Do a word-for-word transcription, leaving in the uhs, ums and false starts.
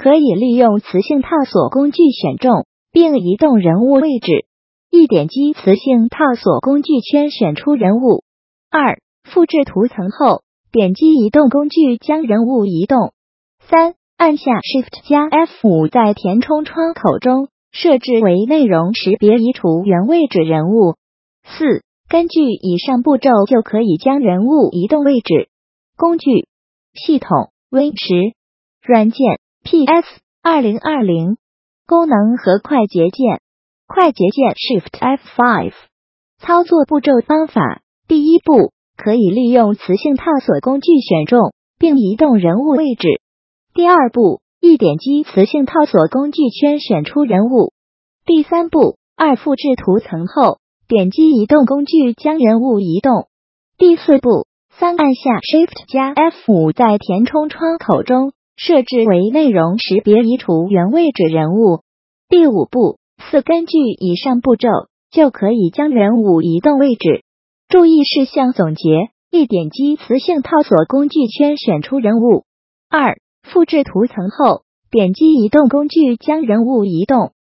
可以利用磁性套索工具选中并移动人物位置。一点击磁性套索工具圈选出人物。二、复制图层后，点击移动工具将人物移动。三、按下 Shift 加 F 五 在填充窗口中设置为内容识别移除原位置人物。四、根据以上步骤就可以将人物移动位置。工具系统 Win 十，软件 P S 二零二零，功能和快捷键，快捷键 Shift F 五。操作步骤方法：第一步，可以利用磁性套索工具选中并移动人物位置。第二步，一点击磁性套索工具圈选出人物。第三步，二复制图层后，点击移动工具将人物移动。第四步，三按下 Shift 加 F 五 在填充窗口中设置为内容识别移除原位置人物。第五步，四根据以上步骤就可以将人物移动位置。注意事项总结：一、点击磁性套索工具圈选出人物。二、复制图层后，点击移动工具将人物移动。